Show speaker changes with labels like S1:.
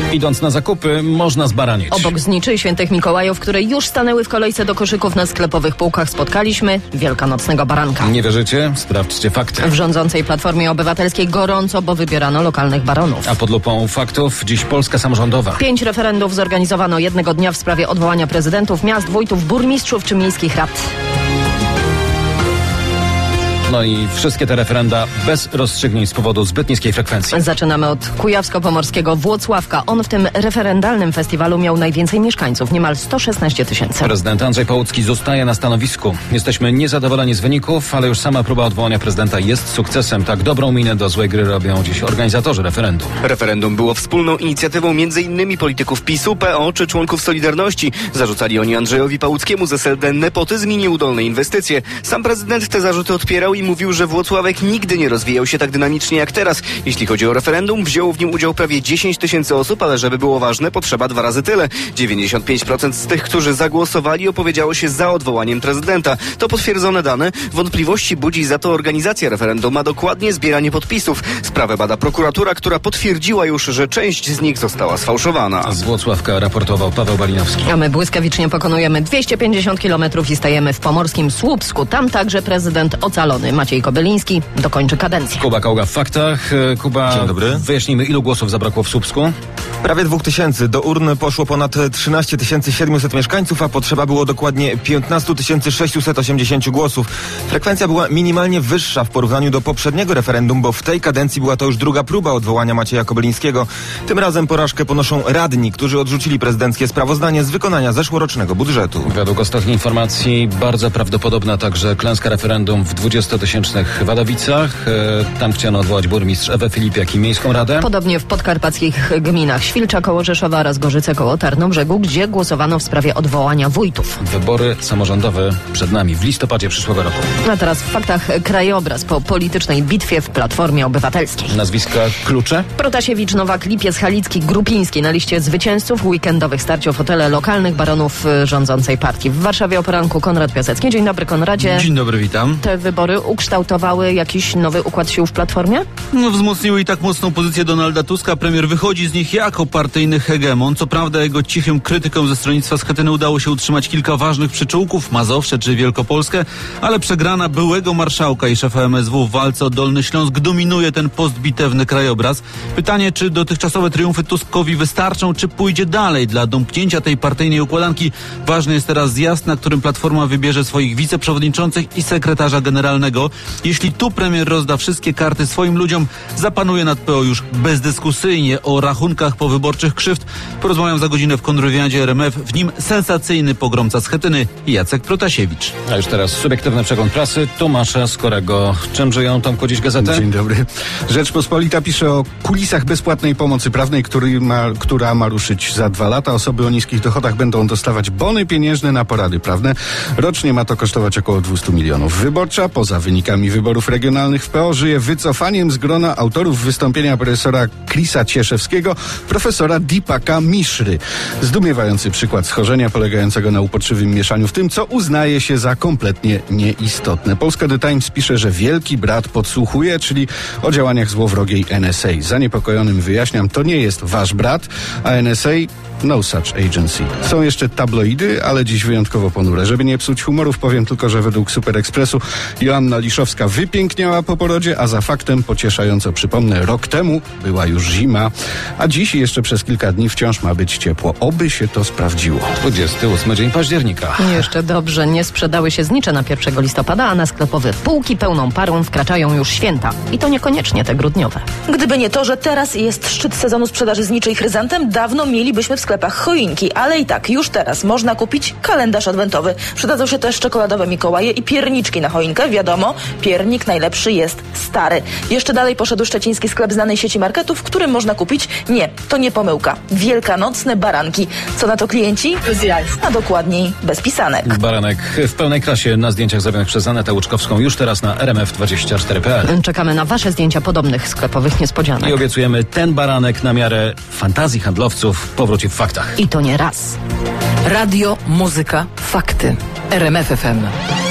S1: Idąc na zakupy, można zbaranić.
S2: Obok zniczy i Świętych Mikołajów, które już stanęły w kolejce do koszyków na sklepowych półkach, spotkaliśmy wielkanocnego baranka.
S1: Nie wierzycie? Sprawdźcie fakty.
S2: W rządzącej Platformie Obywatelskiej gorąco, bo wybierano lokalnych baronów.
S1: A pod lupą faktów dziś Polska samorządowa.
S2: 5 referendów zorganizowano jednego dnia w sprawie odwołania prezydentów, miast, wójtów, burmistrzów czy miejskich rad.
S1: No i wszystkie te referenda bez rozstrzygnięć z powodu zbyt niskiej frekwencji.
S2: Zaczynamy od kujawsko-pomorskiego Włocławka. On w tym referendalnym festiwalu miał najwięcej mieszkańców, niemal 116 000.
S1: Prezydent Andrzej Pałucki zostaje na stanowisku. Jesteśmy niezadowoleni z wyników, ale już sama próba odwołania prezydenta jest sukcesem. Tak dobrą minę do złej gry robią dziś organizatorzy referendum.
S3: Referendum było wspólną inicjatywą m.in. polityków PiS-u, PO czy członków Solidarności. Zarzucali oni Andrzejowi Pałuckiemu z SLD nepotyzm i nieudolne inwestycje. Sam prezydent te zarzuty odpierał i mówił, że Włocławek nigdy nie rozwijał się tak dynamicznie jak teraz. Jeśli chodzi o referendum, wzięło w nim udział prawie 10 000 osób, ale żeby było ważne, potrzeba 2 razy tyle. 95% z tych, którzy zagłosowali, opowiedziało się za odwołaniem prezydenta. To potwierdzone dane. Wątpliwości budzi za to organizacja referendum, a dokładnie zbieranie podpisów. Sprawę bada prokuratura, która potwierdziła już, że część z nich została sfałszowana.
S1: Z Włocławka raportował Paweł Balinowski.
S2: A my błyskawicznie pokonujemy 250 km i stajemy w pomorskim Słupsku. Tam także prezydent ocalony Maciej Kobyliński dokończy kadencję.
S1: Kuba Kauga w faktach. Kuba,
S4: dzień dobry.
S1: Wyjaśnijmy, ilu głosów zabrakło w Słupsku?
S4: Prawie 2000. Do urn poszło ponad 13 700 mieszkańców, a potrzeba było dokładnie 15 680 głosów. Frekwencja była minimalnie wyższa w porównaniu do poprzedniego referendum, bo w tej kadencji była to już druga próba odwołania Macieja Kobylińskiego. Tym razem porażkę ponoszą radni, którzy odrzucili prezydenckie sprawozdanie z wykonania zeszłorocznego budżetu.
S1: Według ostatnich informacji bardzo prawdopodobna także klęska referendum w 20-tysięcznych Wadowicach. Tam chciano odwołać burmistrz Ewę Filipiak i miejską radę.
S2: Podobnie w podkarpackich gminach Świlcza koło Rzeszowa oraz Gorzyce koło Tarnobrzegu, gdzie głosowano w sprawie odwołania wójtów.
S1: Wybory samorządowe przed nami w listopadzie przyszłego roku.
S2: A teraz w faktach krajobraz po politycznej bitwie w Platformie Obywatelskiej.
S1: Nazwiska klucze?
S2: Protasiewicz, Nowak, Lipiec, Halicki, Grupiński na liście zwycięzców weekendowych starć o fotele lokalnych baronów rządzącej partii. W Warszawie o poranku Konrad Piasecki. Dzień dobry, Konradzie.
S5: Dzień dobry, witam.
S2: Te wybory ukształtowały jakiś nowy układ sił w Platformie?
S5: No, wzmocniły i tak mocną pozycję Donalda Tuska. Premier wychodzi z nich jako partyjny hegemon. Co prawda jego cichym krytykom ze stronnictwa Schetyny udało się utrzymać kilka ważnych przyczółków, Mazowsze czy Wielkopolskę, ale przegrana byłego marszałka i szefa MSW w walce o Dolny Śląsk dominuje ten postbitewny krajobraz. Pytanie, czy dotychczasowe triumfy Tuskowi wystarczą, czy pójdzie dalej dla domknięcia tej partyjnej układanki. Ważny jest teraz zjazd, na którym Platforma wybierze swoich wiceprzewodniczących i sekretarza generalnego. Jeśli tu premier rozda wszystkie karty swoim ludziom, zapanuje nad PO już bezdyskusyjnie. O rachunkach powyborczych krzywd porozmawiam za godzinę w kontrwywiadzie RMF. W nim sensacyjny pogromca Schetyny Jacek Protasiewicz.
S1: A już teraz subiektywny przegląd prasy Tomasza Skorego. Czym żyją, Tomku, dziś gazetę?
S6: Dzień dobry. Rzeczpospolita pisze o kulisach bezpłatnej pomocy prawnej, która ma ruszyć za 2 lata. Osoby o niskich dochodach będą dostawać bony pieniężne na porady prawne. Rocznie ma to kosztować około 200 milionów. Wyborcza, poza wynikami wyborów regionalnych w PO, żyje wycofaniem z grona autorów wystąpienia profesora Chrisa Cieszewskiego, profesora Deepaka Mishry. Zdumiewający przykład schorzenia polegającego na uporczywym mieszaniu w tym, co uznaje się za kompletnie nieistotne. Polska The Times pisze, że wielki brat podsłuchuje, czyli o działaniach złowrogiej NSA. Zaniepokojonym wyjaśniam, to nie jest wasz brat, a NSA no such agency. Są jeszcze tabloidy, ale dziś wyjątkowo ponure. Żeby nie psuć humorów, powiem tylko, że według Super Expressu Joanna Liszowska wypiękniała po porodzie, a za faktem pocieszająco przypomnę, rok temu była już zima, a dziś jeszcze przez kilka dni wciąż ma być ciepło. Oby się to sprawdziło.
S1: 28 dzień października.
S2: Jeszcze dobrze, nie sprzedały się znicze na 1 listopada, a na sklepowe półki pełną parą wkraczają już święta. I to niekoniecznie te grudniowe.
S7: Gdyby nie to, że teraz jest szczyt sezonu sprzedaży zniczej chryzantem, dawno mielibyśmy w sklepach choinki, ale i tak już teraz można kupić kalendarz adwentowy. Przydadzą się też czekoladowe Mikołaje i pierniczki na choinkę. Wiadomo, piernik najlepszy jest stary. Jeszcze dalej poszedł szczeciński sklep znanej sieci marketów, w którym można kupić, nie, to nie pomyłka, wielkanocne baranki. Co na to klienci? Bez jaj. A dokładniej bez pisanek.
S1: Baranek w pełnej krasie na zdjęciach zrobionych przez Anetę Łuczkowską już teraz na rmf24.pl.
S2: Czekamy na wasze zdjęcia podobnych sklepowych niespodzianek.
S1: I obiecujemy, ten baranek na miarę fantazji handlowców powróci w faktach.
S2: I to nie raz.
S8: Radio, muzyka, fakty. RMF FM.